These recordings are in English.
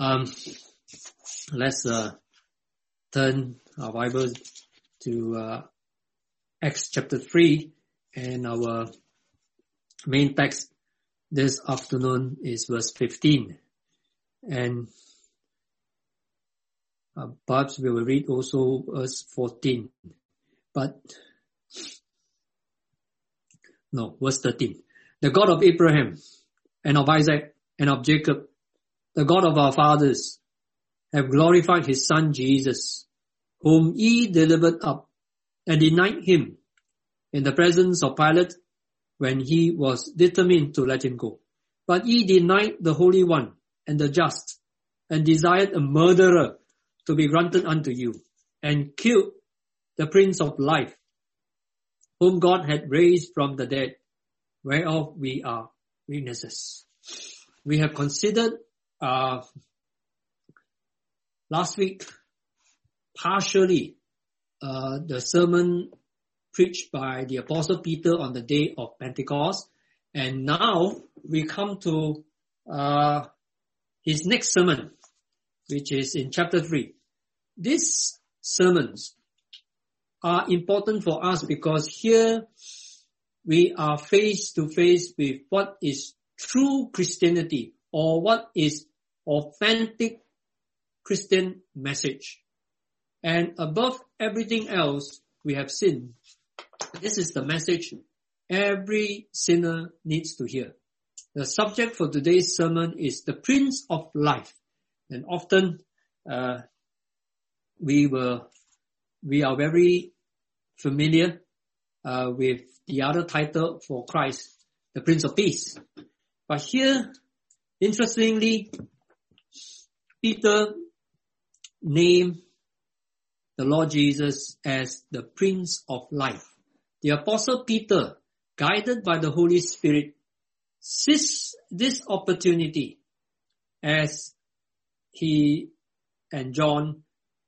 Let's turn our Bible to Acts chapter 3, and our main text this afternoon is verse 15. And perhaps we will read also verse 14. Verse 13. The God of Abraham and of Isaac and of Jacob, the God of our fathers, have glorified his son Jesus, whom ye delivered up and denied him in the presence of Pilate when he was determined to let him go. But ye denied the Holy One and the just, and desired a murderer to be granted unto you, and killed the Prince of Life, whom God had raised from the dead, whereof we are witnesses. We have considered last week partially the sermon preached by the Apostle Peter on the day of Pentecost, and now we come to his next sermon, which is in chapter 3. These sermons are important for us because here we are face to face with what is true Christianity, or what is authentic Christian message. And above everything else, we have seen this is the message every sinner needs to hear. The subject for today's sermon is the Prince of Life. And often we are very familiar with the other title for Christ, the Prince of Peace. But here, interestingly, Peter named the Lord Jesus as the Prince of Life. The Apostle Peter, guided by the Holy Spirit, seized this opportunity as he and John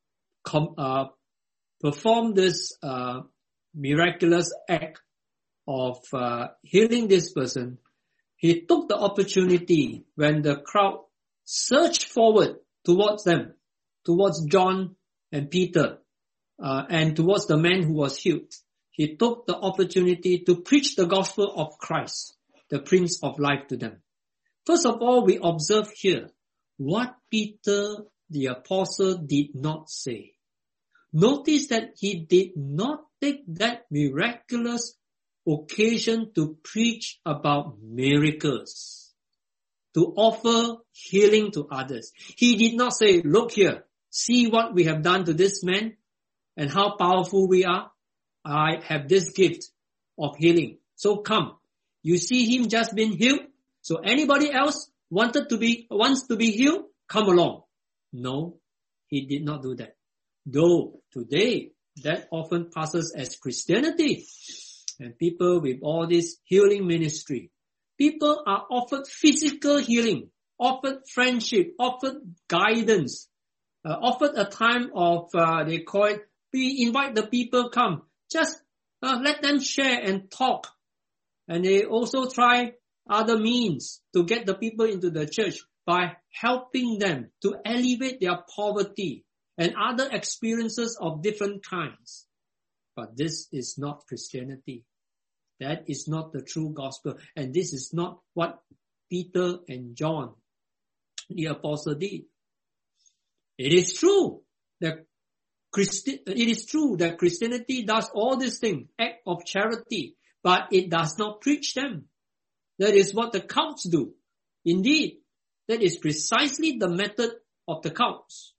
performed this miraculous act of healing this person. He took the opportunity when the crowd surged forward towards them, towards John and Peter, and towards the man who was healed. He took the opportunity to preach the gospel of Christ, the Prince of Life, to them. First of all, we observe here what Peter the apostle did not say. Notice that he did not take that miraculous occasion to preach about miracles, to offer healing to others. He did not say, look here, see what we have done to this man and how powerful we are. I have this gift of healing. So come. You see him just been healed. So anybody else wants to be healed? Come along. No, he did not do that. Though today that often passes as Christianity. And people with all this healing ministry, people are offered physical healing, offered friendship, offered guidance, offered a time of, they call it, we invite the people come. Just let them share and talk. And they also try other means to get the people into the church by helping them to alleviate their poverty and other experiences of different kinds. But this is not Christianity. That is not the true gospel. And this is not what Peter and John, the apostle, did. It is true that Christianity does all these things, act of charity, but it does not preach them. That is what the cults do. Indeed, that is precisely the method of the cults.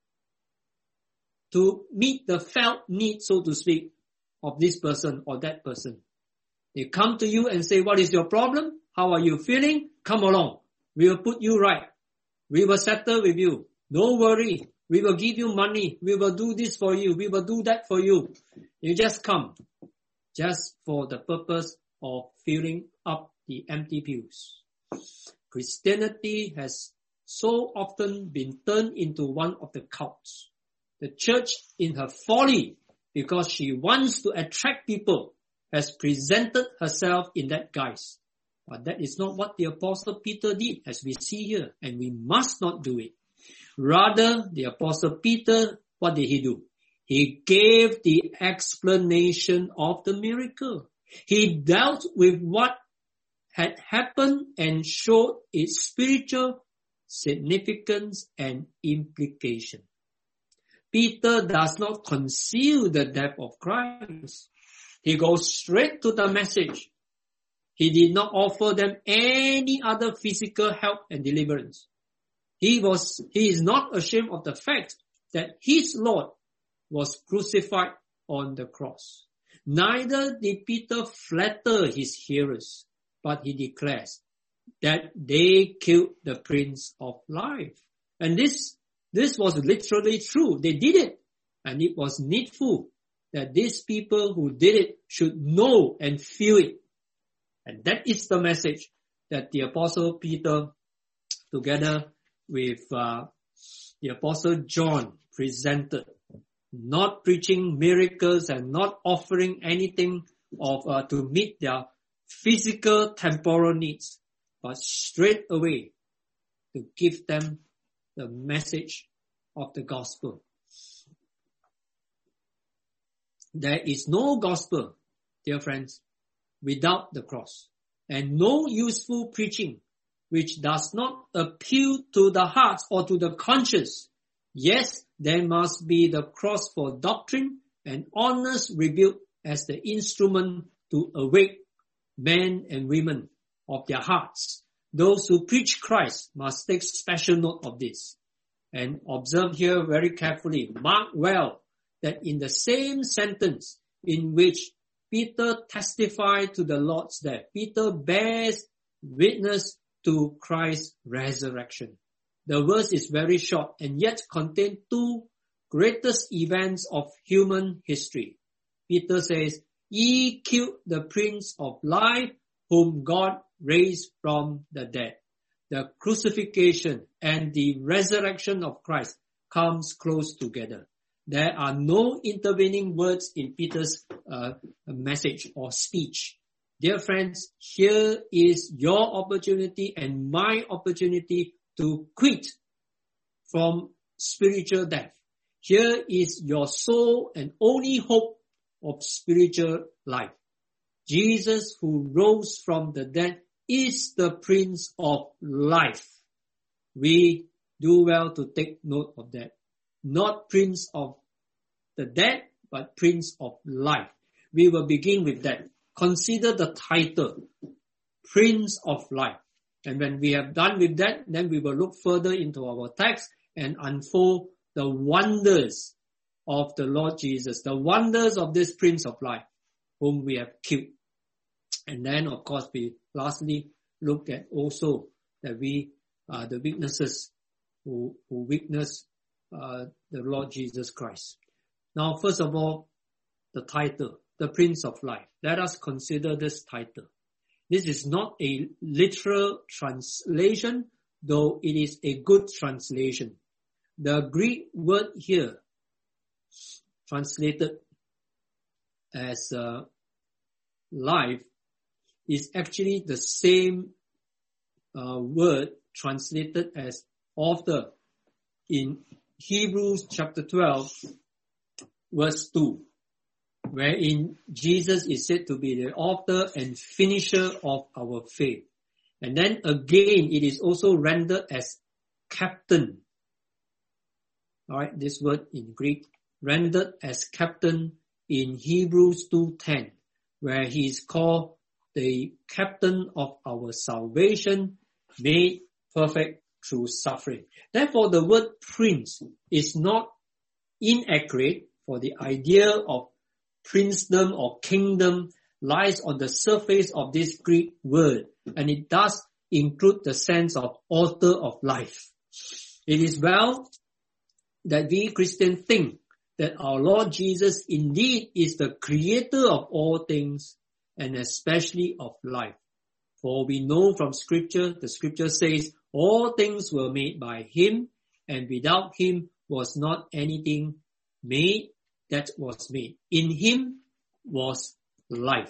To meet the felt need, so to speak, of this person or that person. They come to you and say, what is your problem? How are you feeling? Come along. We will put you right. We will settle with you. Don't worry. We will give you money. We will do this for you. We will do that for you. You just come. Just for the purpose of filling up the empty pews. Christianity has so often been turned into one of the cults. The church, in her folly, because she wants to attract people, has presented herself in that guise. But that is not what the Apostle Peter did, as we see here, and we must not do it. Rather, the Apostle Peter, what did he do? He gave the explanation of the miracle. He dealt with what had happened and showed its spiritual significance and implication. Peter does not conceal the death of Christ. He goes straight to the message. He did not offer them any other physical help and deliverance. He is not ashamed of the fact that his Lord was crucified on the cross. Neither did Peter flatter his hearers, but he declares that they killed the Prince of Life. And this was literally true. They did it. And it was needful that these people who did it should know and feel it. And that is the message that the Apostle Peter, together with the Apostle John, presented. Not preaching miracles and not offering anything to meet their physical temporal needs, but straight away to give them the message of the gospel. There is no gospel, dear friends, without the cross, and no useful preaching which does not appeal to the hearts or to the conscience. Yes, there must be the cross for doctrine and honest rebuke as the instrument to awake men and women of their hearts. Those who preach Christ must take special note of this. And observe here very carefully, mark well, that in the same sentence in which Peter testified to the Lord's death, Peter bears witness to Christ's resurrection. The verse is very short and yet contains two greatest events of human history. Peter says, "Ye killed the Prince of Life, whom God raised from the dead." The crucifixion and the resurrection of Christ comes close together. There are no intervening words in Peter's message or speech. Dear friends, here is your opportunity and my opportunity to quit from spiritual death. Here is your sole and only hope of spiritual life. Jesus, who rose from the dead, is the Prince of Life. We do well to take note of that. Not Prince of the dead, but Prince of Life. We will begin with that. Consider the title, Prince of Life. And when we have done with that, then we will look further into our text and unfold the wonders of the Lord Jesus, the wonders of this Prince of Life, whom we have killed. And then, of course, we lastly look at also that we are the witnesses who witness the Lord Jesus Christ. Now, first of all, the title, the Prince of Life. Let us consider this title. This is not a literal translation, though it is a good translation. The Greek word here, translated as life, is actually the same word translated as author in Hebrews chapter 12, verse 2. Wherein Jesus is said to be the author and finisher of our faith. And then again, it is also rendered as captain. Alright, this word in Greek, rendered as captain in Hebrews 2:10, where he is called the captain of our salvation, made perfect through suffering. Therefore, the word prince is not inaccurate, for the idea of princedom or kingdom lies on the surface of this Greek word, and it does include the sense of author of life. It is well that we Christians think that our Lord Jesus indeed is the creator of all things, and especially of life. For we know from Scripture, the Scripture says, all things were made by him, and without him was not anything made that was made. In him was life.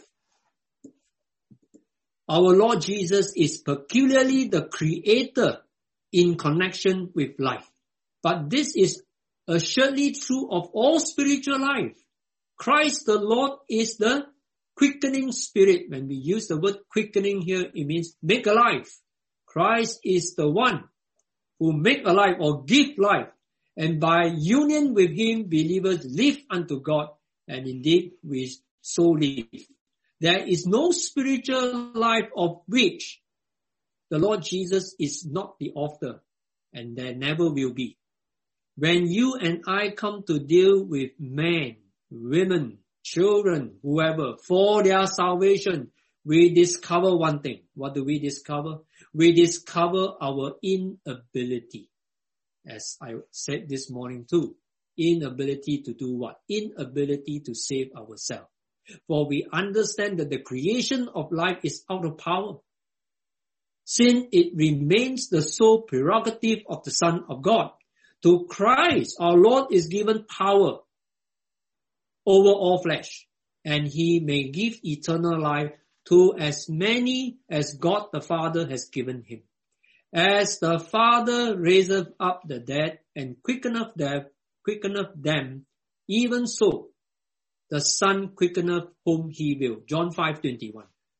Our Lord Jesus is peculiarly the creator in connection with life. But this is assuredly true of all spiritual life. Christ the Lord is the quickening spirit. When we use the word quickening here, it means make alive. Christ is the one who make alive or give life. And by union with him, believers live unto God. And indeed, we so live. There is no spiritual life of which the Lord Jesus is not the author. And there never will be. When you and I come to deal with men, women, children, whoever, for their salvation, we discover one thing. What do we discover? We discover our inability. As I said this morning too, inability to do what? Inability to save ourselves. For we understand that the creation of life is out of power. Since it remains the sole prerogative of the Son of God. To Christ, our Lord, is given power over all flesh, and he may give eternal life to as many as God the Father has given him. As the Father raiseth up the dead and quickeneth them, even so the Son quickeneth whom he will. John 5:21.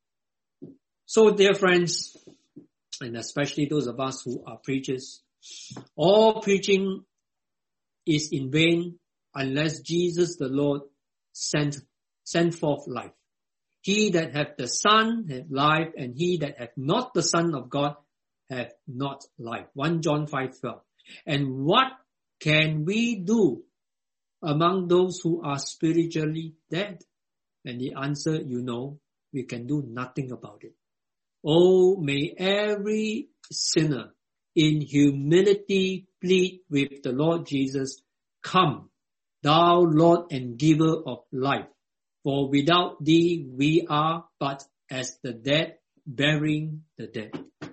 So dear friends, and especially those of us who are preachers, all preaching is in vain unless Jesus the Lord sent forth life. He that hath the Son hath life, and he that hath not the Son of God hath not life. 1 John 5:12. And what can we do among those who are spiritually dead? And the answer, you know, we can do nothing about it. Oh, may every sinner in humility plead with the Lord Jesus, come, thou Lord and giver of life. For without thee we are but as the dead, burying the dead.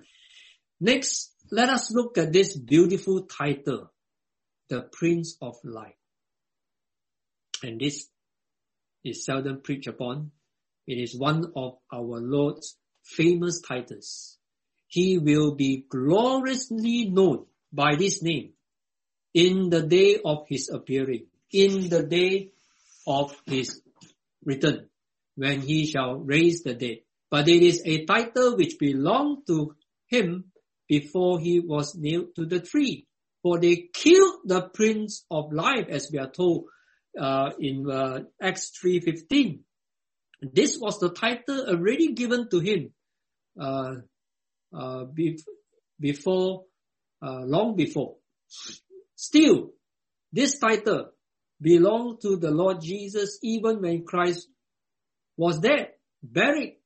Next, let us look at this beautiful title, the Prince of Life. And this is seldom preached upon. It is one of our Lord's famous titles. He will be gloriously known by this name in the day of his appearing, in the day of his return, when he shall raise the dead. But it is a title which belonged to him before he was nailed to the tree. For they killed the Prince of Life, as we are told in Acts 3:15. This was the title already given to him long before. Still, this title belonged to the Lord Jesus even when Christ was dead, buried.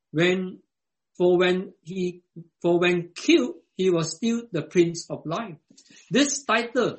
For when killed, he was still the Prince of Life. This title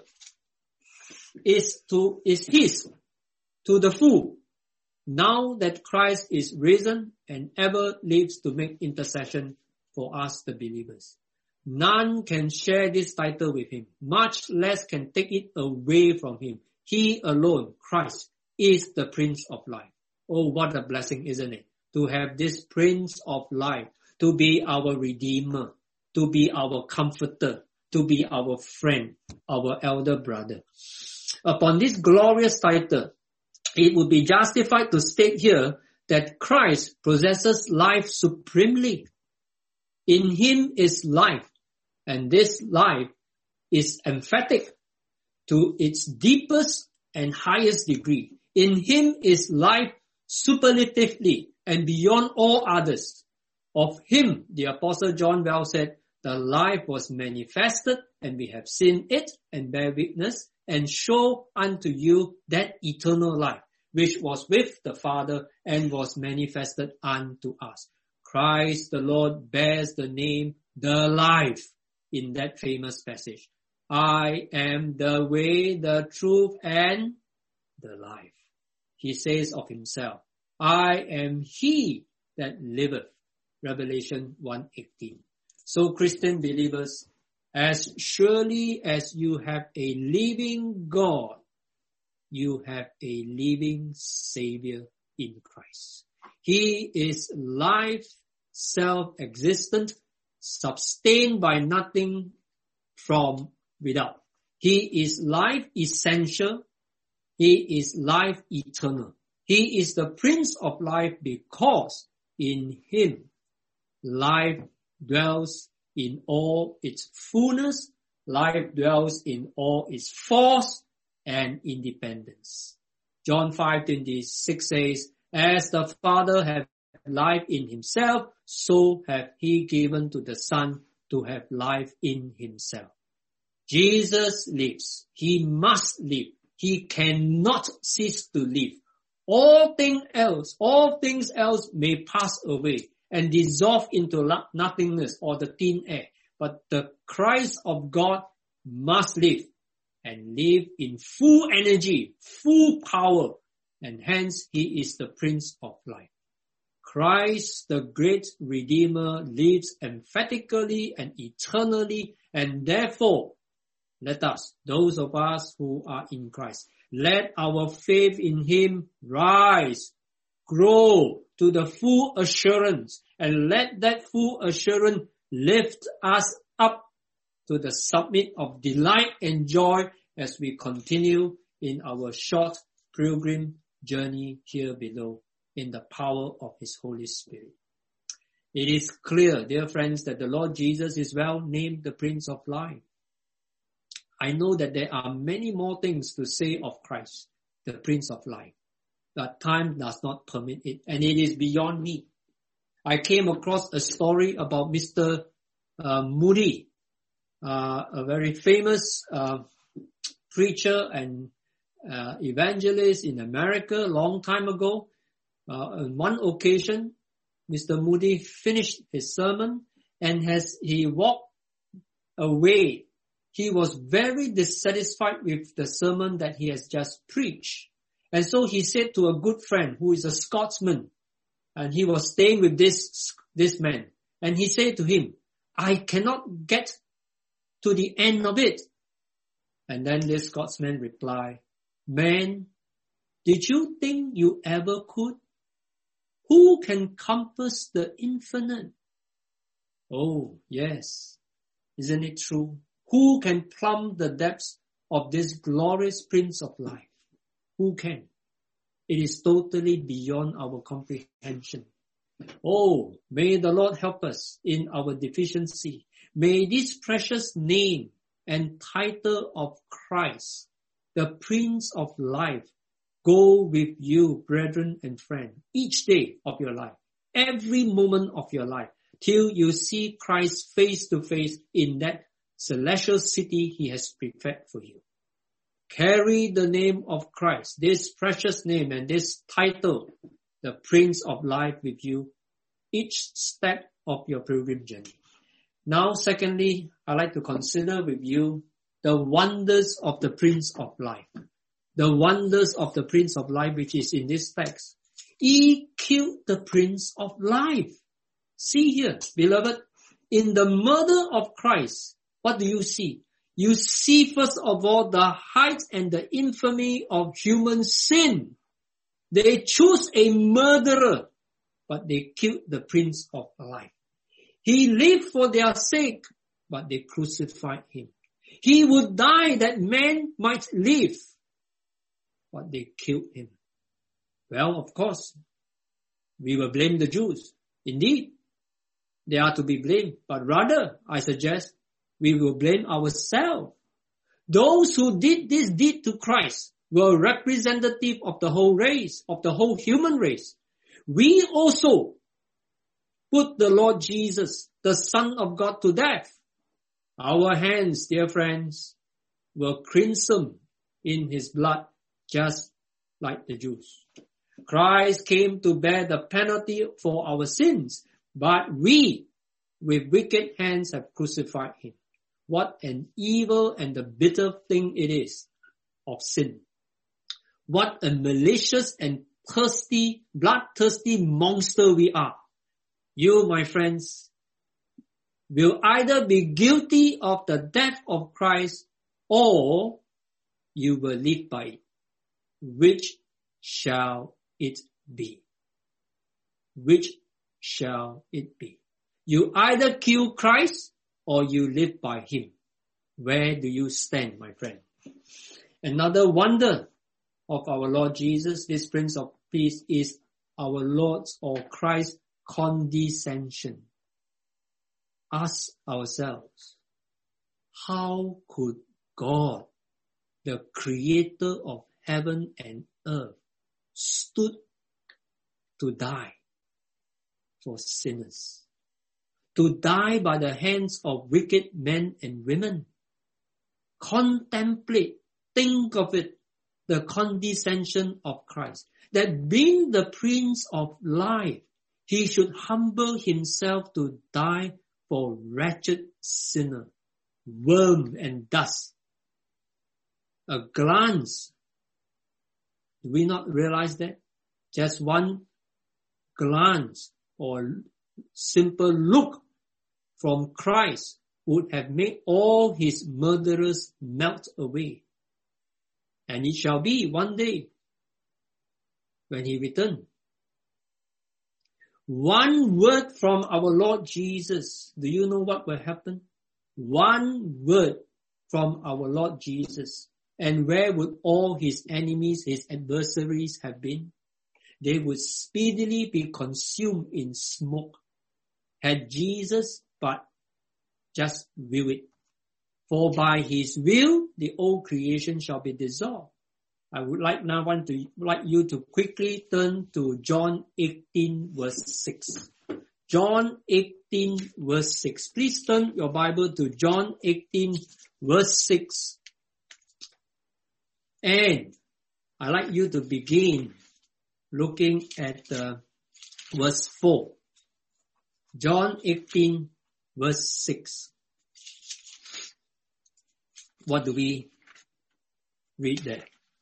is his to the full, now that Christ is risen and ever lives to make intercession for us, the believers. None can share this title with him, much less can take it away from him. He alone, Christ, is the Prince of Life. Oh, what a blessing, isn't it? To have this Prince of Life, to be our Redeemer, to be our Comforter, to be our friend, our elder brother. Upon this glorious title, it would be justified to state here that Christ possesses life supremely. In him is life, and this life is emphatic to its deepest and highest degree. In him is life superlatively and beyond all others. Of him, the Apostle John well said, the life was manifested, and we have seen it and bear witness and show unto you that eternal life, which was with the Father and was manifested unto us. Christ the Lord bears the name, the life, in that famous passage. I am the way, the truth, and the life. He says of himself, I am he that liveth. Revelation 1:18. So Christian believers, as surely as you have a living God, you have a living Savior in Christ. He is life, self-existent, sustained by nothing from without. He is life essential. He is life eternal. He is the Prince of life because in him life dwells in all its fullness. Life dwells in all its force and independence. John 5:26 says, as the Father hath life in himself, so hath he given to the Son to have life in himself. Jesus lives. He must live. He cannot cease to live. All things else may pass away and dissolve into nothingness or the thin air. But the Christ of God must live and live in full energy, full power, and hence he is the Prince of life. Christ, the great Redeemer, lives emphatically and eternally, and therefore, let us, those of us who are in Christ, let our faith in him rise, grow to the full assurance, and let that full assurance lift us up to the summit of delight and joy as we continue in our short pilgrim journey here below in the power of his Holy Spirit. It is clear, dear friends, that the Lord Jesus is well named the Prince of Life. I know that there are many more things to say of Christ, the Prince of Life, but time does not permit it, and it is beyond me. I came across a story about Mr. Moody, a very famous preacher and evangelist in America a long time ago. On one occasion, Mr. Moody finished his sermon, and as he walked away, he was very dissatisfied with the sermon that he has just preached. And so he said to a good friend who is a Scotsman, and he was staying with this man, and he said to him, I cannot get to the end of it. And then this Scotsman replied, man, did you think you ever could? Who can compass the infinite? Oh, yes. Isn't it true? Who can plumb the depths of this glorious Prince of Life? Who can? It is totally beyond our comprehension. Oh, may the Lord help us in our deficiency. May this precious name and title of Christ, the Prince of Life, go with you, brethren and friends, each day of your life, every moment of your life, till you see Christ face to face in that celestial city he has prepared for you. Carry the name of Christ, this precious name and this title, the Prince of Life, with you each step of your pilgrim journey. Now, secondly, I'd like to consider with you the wonders of the Prince of Life. The wonders of the Prince of Life, which is in this text. He killed the Prince of Life. See here, beloved, in the murder of Christ, what do you see? You see, first of all, the height and the infamy of human sin. They chose a murderer, but they killed the Prince of Life. He lived for their sake, but they crucified him. He would die that man might live, but they killed him. Well, of course, we will blame the Jews. Indeed, they are to be blamed, but rather, I suggest, we will blame ourselves. Those who did this deed to Christ were representative of the whole race, of the whole human race. We also put the Lord Jesus, the Son of God, to death. Our hands, dear friends, were crimson in his blood, just like the Jews. Christ came to bear the penalty for our sins, but we, with wicked hands, have crucified him. What an evil and a bitter thing it is of sin. What a malicious and thirsty, bloodthirsty monster we are. You, my friends, will either be guilty of the death of Christ or you will live by it. Which shall it be? Which shall it be? You either kill Christ or you live by him. Where do you stand, my friend? Another wonder of our Lord Jesus, this Prince of Peace, is our Lord's or Christ's condescension. Ask ourselves, how could God, the creator of heaven and earth, stood to die for sinners? To die by the hands of wicked men and women? Contemplate, think of it, the condescension of Christ. That being the Prince of Life, he should humble himself to die for wretched sinner, worm and dust. A glance. Do we not realize that? Just one glance or simple look from Christ would have made all his murderers melt away. And it shall be one day when he returns. One word from our Lord Jesus. Do you know what will happen? One word from our Lord Jesus. And where would all his enemies, his adversaries have been? They would speedily be consumed in smoke. Had Jesus but just will it. For by his will, the old creation shall be dissolved. I would like you to quickly turn to John 18 verse 6. John 18 verse 6. Please turn your Bible to John 18 verse 6. And I'd like you to begin looking at verse 4. John 18 verse 6. What do we read there?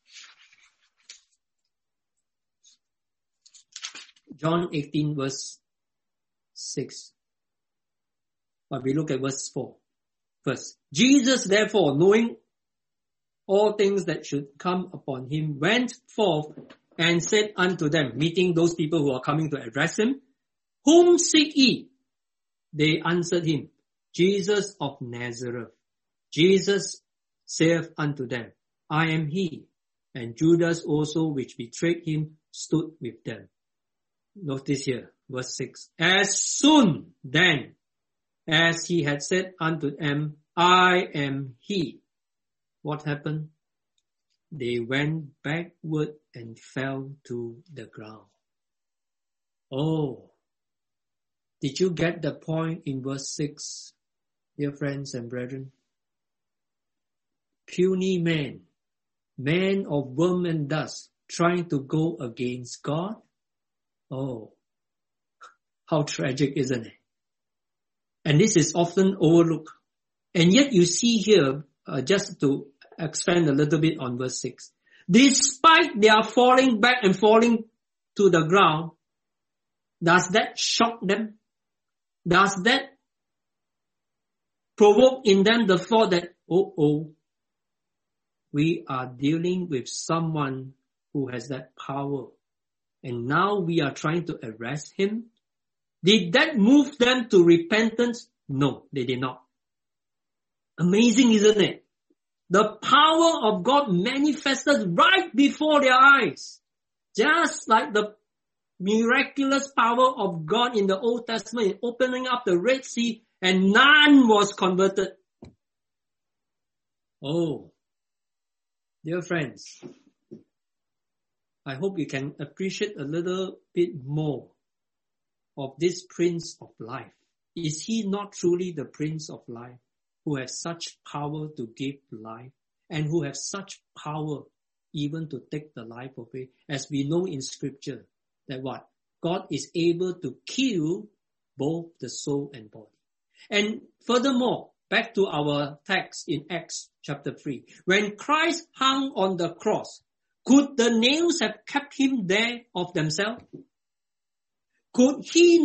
John 18 verse 6. But we look at verse 4 first. Jesus therefore, knowing all things that should come upon him, went forth and said unto them, meeting those people who are coming to address him, whom seek ye? They answered him, Jesus of Nazareth. Jesus saith unto them, I am he. And Judas also, which betrayed him, stood with them. Notice here, verse 6. As soon then as he had said unto them, I am he. What happened? They went backward and fell to the ground. Oh, did you get the point in verse 6, dear friends and brethren? Puny man, man of worm and dust, trying to go against God? Oh, how tragic, isn't it? And this is often overlooked. And yet you see here, just to expand a little bit on verse 6. Despite their falling back and falling to the ground, does that shock them? Does that provoke in them the thought that, we are dealing with someone who has that power, and now we are trying to arrest him? Did that move them to repentance? No, they did not. Amazing, isn't it? The power of God manifested right before their eyes. Just like the miraculous power of God in the Old Testament in opening up the Red Sea, and none was converted. Oh, dear friends, I hope you can appreciate a little bit more of this Prince of Life. Is he not truly the Prince of Life, who has such power to give life, and who has such power even to take the life away? As we know in Scripture, that what? God is able to kill both the soul and body. And furthermore, back to our text in Acts chapter 3. When Christ hung on the cross, could the nails have kept him there of themselves? Could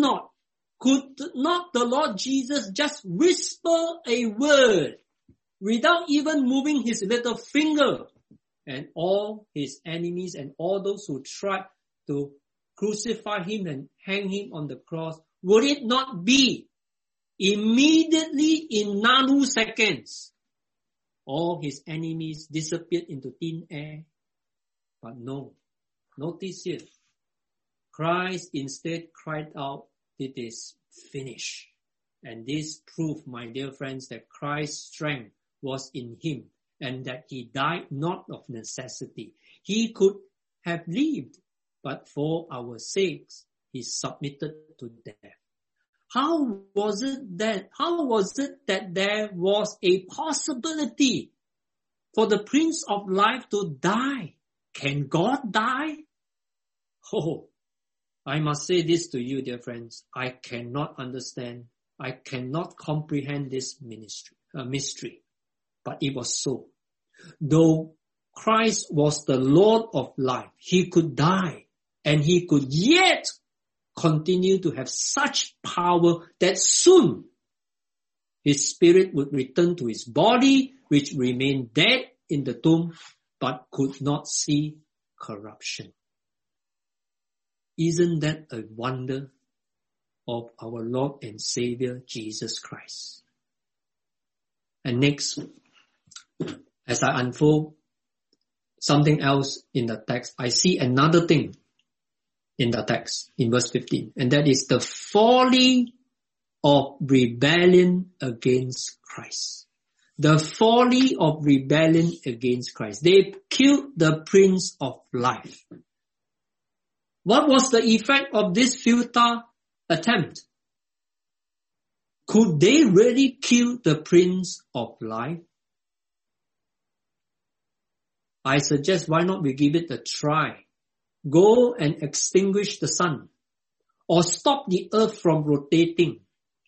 not the Lord Jesus just whisper a word without even moving his little finger, and all his enemies and all those who tried to crucify him and hang him on the cross, would it not be immediately in nanoseconds all his enemies disappeared into thin air. But no, notice here, Christ instead cried out, "It is finished." And this proved, my dear friends, that Christ's strength was in him and that he died not of necessity. He could have lived, but for our sakes, he submitted to death. How was it that there was a possibility for the Prince of Life to die? Can God die? Oh, I must say this to you, dear friends. I cannot understand. I cannot comprehend this mystery. But it was so. Though Christ was the Lord of life, he could die and he could yet continue to have such power that soon his spirit would return to his body, which remained dead in the tomb, but could not see corruption. Isn't that a wonder of our Lord and Savior, Jesus Christ? And next, as I unfold something else in the text, I see another thing in the text, in verse 15, and that is the folly of rebellion against Christ. The folly of rebellion against Christ. They killed the Prince of Life. What was the effect of this futile attempt? Could they really kill the Prince of Life? I suggest, why not we give it a try? Go and extinguish the sun, or stop the earth from rotating.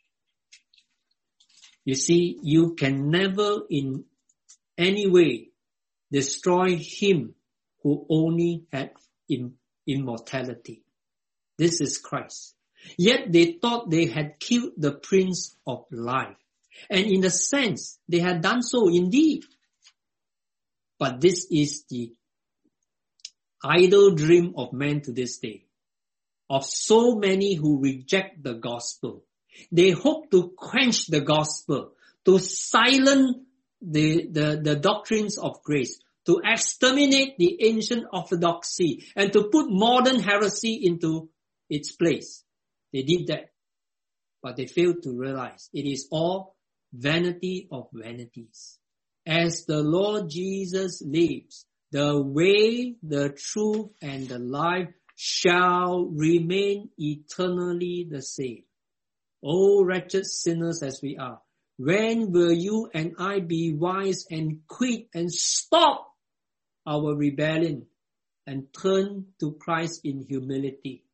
You see, you can never in any way destroy him who only had immortality. This is Christ. Yet they thought they had killed the Prince of Life. And in a sense, they had done so indeed. But this is the idle dream of man to this day, of so many who reject the gospel. They hope to quench the gospel, to silence the doctrines of grace, to exterminate the ancient orthodoxy, and to put modern heresy into its place. They did that, but they failed to realize it is all vanity of vanities. As the Lord Jesus lives, the way, the truth, and the life shall remain eternally the same. O wretched sinners as we are, when will you and I be wise and quit and stop our rebellion and turn to Christ in humility?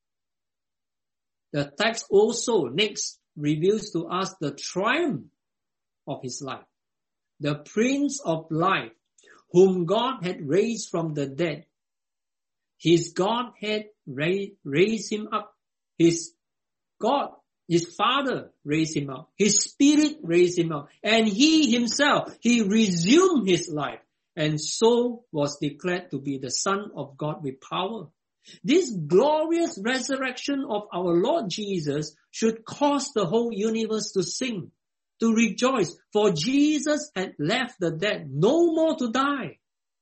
The text also next reveals to us the triumph of his life. The Prince of Life, whom God had raised from the dead. His God had raised him up. His Father raised him up. His Spirit raised him up. And he himself, he resumed his life, and so was declared to be the Son of God with power. This glorious resurrection of our Lord Jesus should cause the whole universe to sing, to rejoice, for Jesus had left the dead no more to die.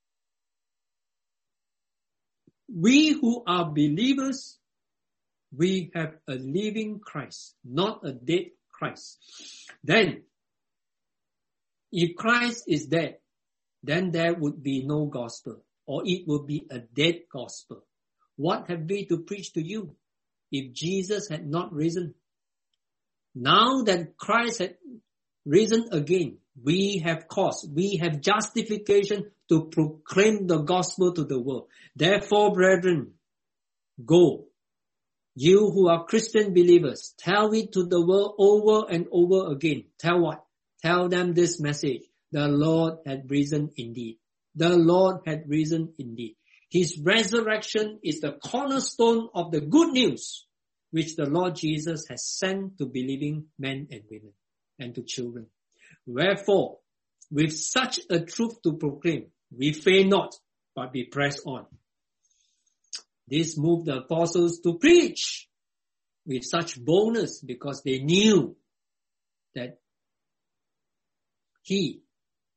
We who are believers, we have a living Christ, not a dead Christ. Then, if Christ is dead, then there would be no gospel, or it would be a dead gospel. What have we to preach to you if Jesus had not risen? Now that Christ had risen again, we have cause, we have justification to proclaim the gospel to the world. Therefore, brethren, go. You who are Christian believers, tell it to the world over and over again. Tell what? Tell them this message. The Lord had risen indeed. The Lord had risen indeed. His resurrection is the cornerstone of the good news which the Lord Jesus has sent to believing men and women and to children. Wherefore, with such a truth to proclaim, we faint not, but we press on. This moved the apostles to preach with such boldness because they knew that he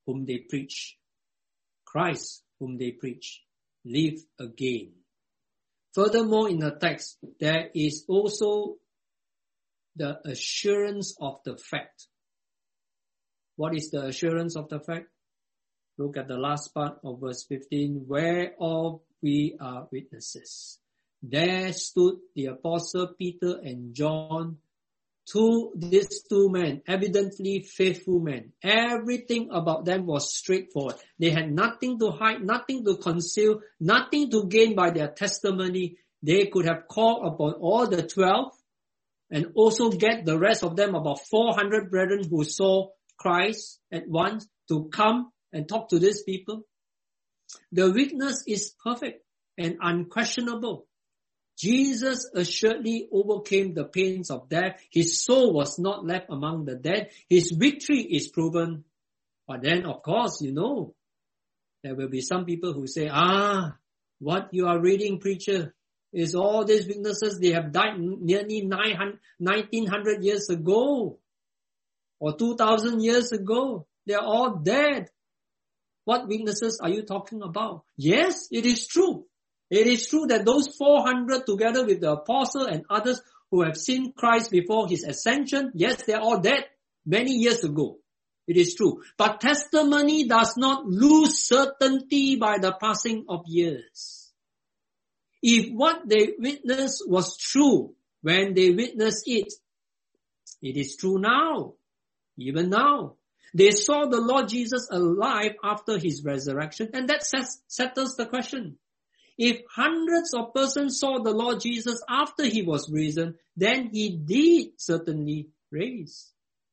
whom they preach. Christ whom they preach live again. Furthermore, in the text, there is also the assurance of the fact. What is the assurance of the fact? Look at the last part of verse 15, whereof we are witnesses. There stood the apostle Peter and John, these two men, evidently faithful men. Everything about them was straightforward. They had nothing to hide, nothing to conceal, nothing to gain by their testimony. They could have called upon all the 12 and also get the rest of them, about 400 brethren who saw Christ at once, to come and talk to these people. The witness is perfect and unquestionable. Jesus assuredly overcame the pains of death. His soul was not left among the dead. His victory is proven. But then, of course, there will be some people who say, what you are reading, preacher, is all these witnesses, they have died nearly 1900 years ago or 2000 years ago. They are all dead. What witnesses are you talking about? Yes, it is true. It is true that those 400 together with the apostle and others who have seen Christ before his ascension, yes, they are all dead many years ago. It is true. But testimony does not lose certainty by the passing of years. If what they witnessed was true when they witnessed it, it is true now, even now. They saw the Lord Jesus alive after his resurrection, and that settles the question. If hundreds of persons saw the Lord Jesus after he was risen, then he did certainly rise.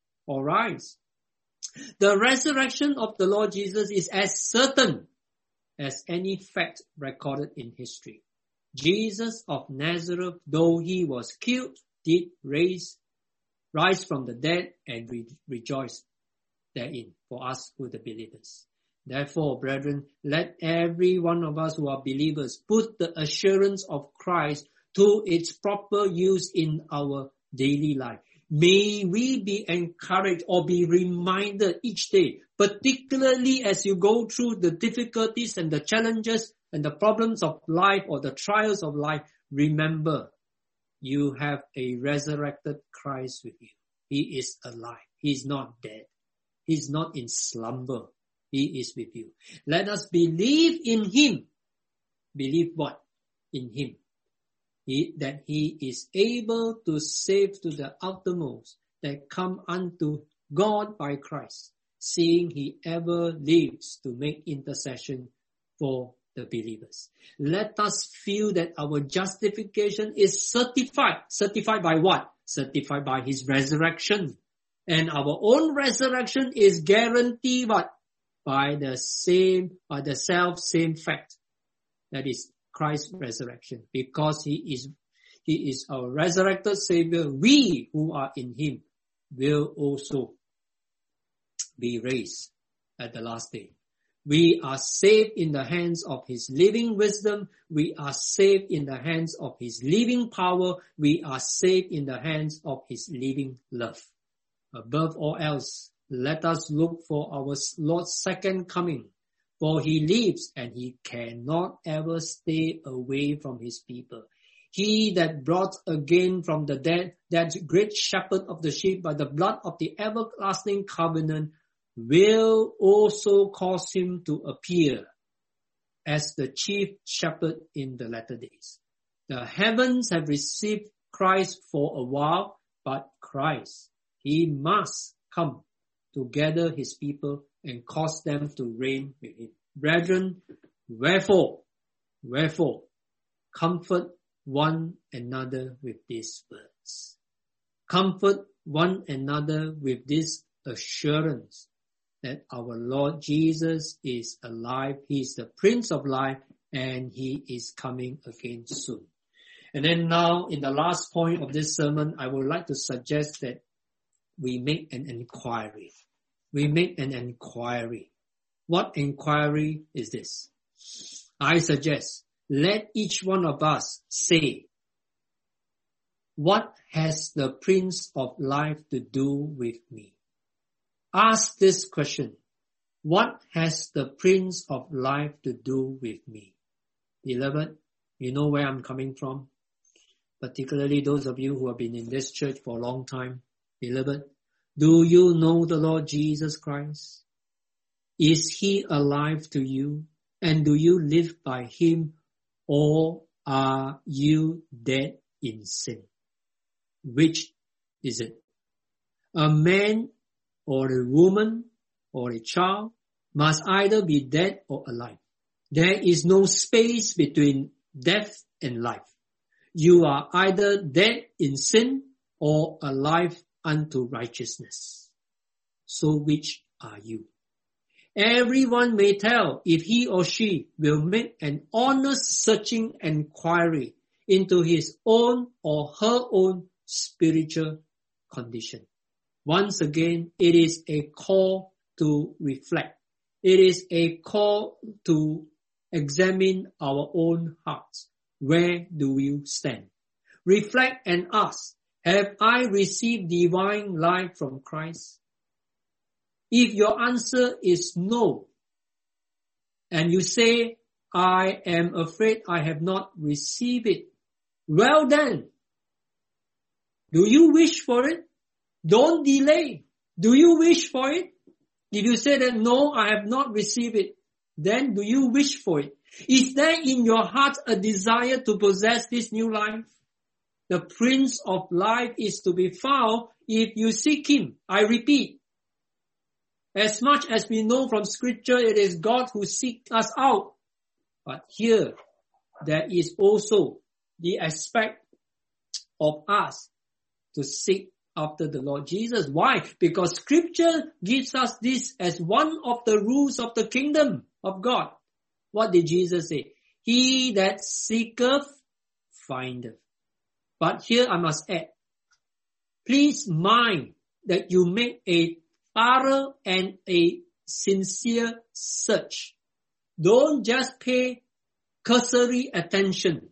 The resurrection of the Lord Jesus is as certain as any fact recorded in history. Jesus of Nazareth, though he was killed, did rise from the dead, and we rejoice therein for us who are the believers. Therefore, brethren, let every one of us who are believers put the assurance of Christ to its proper use in our daily life. May we be encouraged or be reminded each day, particularly as you go through the difficulties and the challenges and the problems of life or the trials of life, remember, you have a resurrected Christ with you. He is alive. He is not dead. He is not in slumber. He is with you. Let us believe in him. Believe what? In him. That he is able to save to the uttermost that come unto God by Christ, seeing he ever lives to make intercession for the believers. Let us feel that our justification is certified. Certified by what? Certified by his resurrection. And our own resurrection is guaranteed by the same fact. That is Christ's resurrection. Because he is our resurrected Savior, we who are in him will also be raised at the last day. We are saved in the hands of his living wisdom. We are saved in the hands of his living power. We are saved in the hands of his living love. Above all else, let us look for our Lord's second coming. For he lives and he cannot ever stay away from his people. He that brought again from the dead, that great shepherd of the sheep by the blood of the everlasting covenant, will also cause him to appear as the chief shepherd in the latter days. The heavens have received Christ for a while, but Christ, he must come to gather his people and cause them to reign with him. Brethren, wherefore, comfort one another with these words. Comfort one another with this assurance that our Lord Jesus is alive. He is the Prince of Life and he is coming again soon. And then now in the last point of this sermon, I would like to suggest that we make an inquiry. What inquiry is this? I suggest, let each one of us say, what has the Prince of Life to do with me? Ask this question. what has the Prince of Life to do with me? Beloved, you know where I'm coming from. Particularly those of you who have been in this church for a long time. Beloved, do you know the Lord Jesus Christ? Is He alive to you? And do you live by Him? Or are you dead in sin? Which is it? A man or a woman or a child must either be dead or alive. There is no space between death and life. You are either dead in sin or alive unto righteousness. So which are you? Everyone may tell if he or she will make an honest searching inquiry into his own or her own spiritual condition. Once again, it is a call to reflect. It is a call to examine our own hearts. Where do you stand? Reflect and ask, have I received divine life from Christ? If your answer is no, and you say, I am afraid I have not received it, well then, do you wish for it? Don't delay. Do you wish for it? If you say that no, I have not received it, then do you wish for it? Is there in your heart a desire to possess this new life? The Prince of Life is to be found if you seek Him. I repeat, as much as we know from Scripture, it is God who seeks us out. But here, there is also the aspect of us to seek after the Lord Jesus. Why? Because Scripture gives us this as one of the rules of the kingdom of God. What did Jesus say? He that seeketh, findeth. But here I must add, please mind that you make a thorough and a sincere search. Don't just pay cursory attention.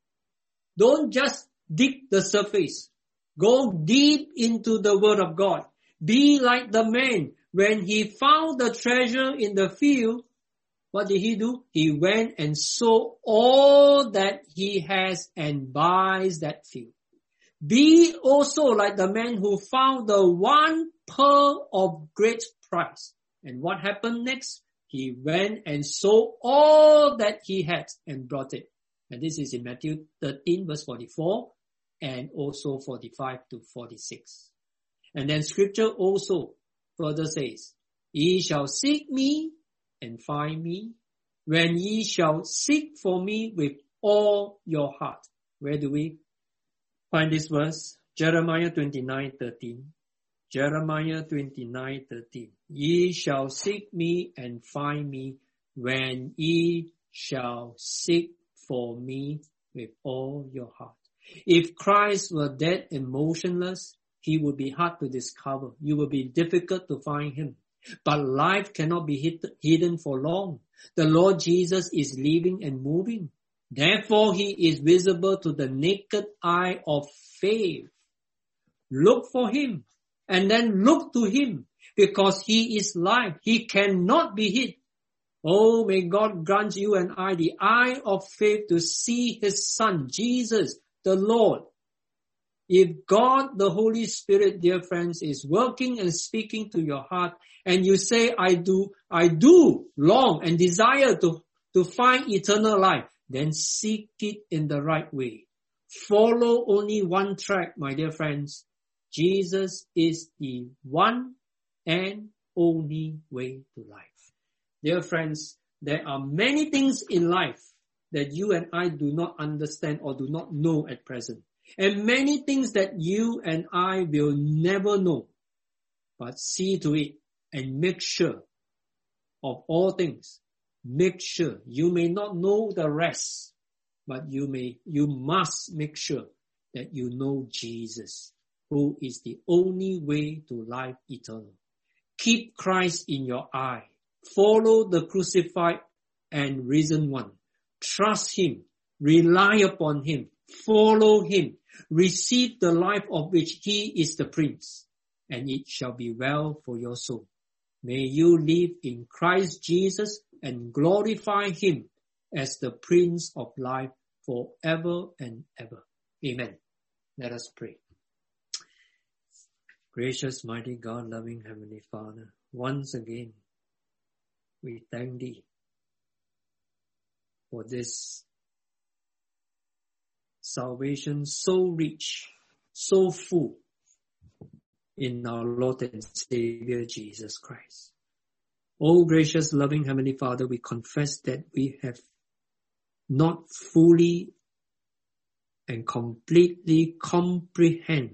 Don't just dig the surface. Go deep into the Word of God. Be like the man when he found the treasure in the field. What did he do? He went and sold all that he has and buys that field. Be also like the man who found the one pearl of great price. And what happened next? He went and sold all that he had and brought it. And this is in Matthew 13 verse 44 and also 45 to 46. And then Scripture also further says, ye shall seek me and find me when ye shall seek for me with all your heart. Where do we find this verse? Jeremiah 29:13. Jeremiah 29:13. Ye shall seek me and find me when ye shall seek for me with all your heart. If Christ were dead and motionless, He would be hard to discover. You will be difficult to find Him. But life cannot be hidden for long. The Lord Jesus is living and moving. Therefore, He is visible to the naked eye of faith. Look for Him and then look to Him because He is life. He cannot be hid. Oh, may God grant you and I the eye of faith to see His Son, Jesus, the Lord. If God, the Holy Spirit, dear friends, is working and speaking to your heart, and you say, I do long and desire to find eternal life, then seek it in the right way. Follow only one track, my dear friends. Jesus is the one and only way to life. Dear friends, there are many things in life that you and I do not understand or do not know at present. And many things that you and I will never know. But see to it and make sure of all things. Make sure. You may not know the rest, but you must make sure that you know Jesus, who is the only way to life eternal. Keep Christ in your eye. Follow the crucified and risen one. Trust Him. Rely upon Him. Follow Him. Receive the life of which He is the Prince, and it shall be well for your soul. May you live in Christ Jesus and glorify him as the Prince of Life forever and ever. Amen. Let us pray. Gracious, mighty God, loving Heavenly Father, once again, we thank thee for this salvation so rich, so full in our Lord and Savior Jesus Christ. Oh, gracious, loving Heavenly Father, we confess that we have not fully and completely comprehend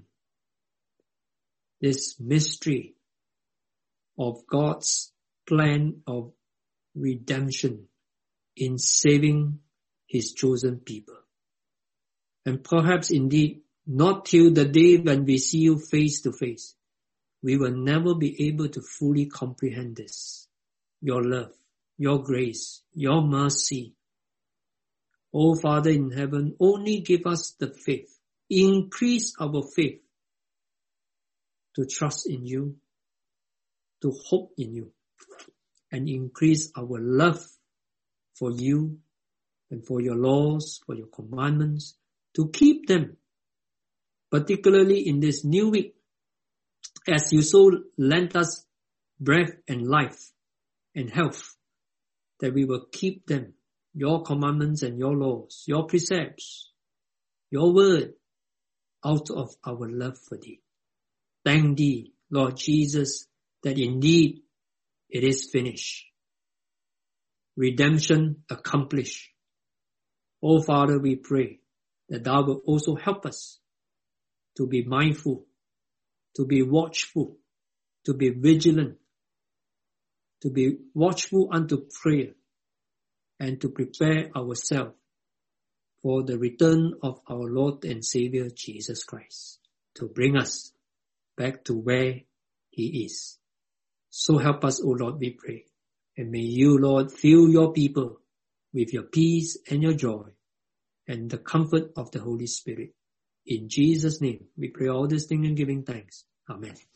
this mystery of God's plan of redemption in saving his chosen people. And perhaps indeed, not till the day when we see you face to face, we will never be able to fully comprehend this. Your love, your grace, your mercy. Oh Father in heaven, only give us the faith. Increase our faith to trust in you, to hope in you, and increase our love for you and for your laws, for your commandments, to keep them, particularly in this new week, as you so lent us breath and life and health, that we will keep them, your commandments and your laws, your precepts, your word, out of our love for thee. Thank thee, Lord Jesus, that indeed it is finished. Redemption accomplished. Oh Father, we pray that thou will also help us to be mindful, to be watchful, to be vigilant, to be watchful unto prayer, and to prepare ourselves for the return of our Lord and Savior Jesus Christ, to bring us back to where he is. So help us, O Lord, we pray. And may you, Lord, fill your people with your peace and your joy and the comfort of the Holy Spirit. In Jesus' name, we pray all these things and giving thanks. Amen.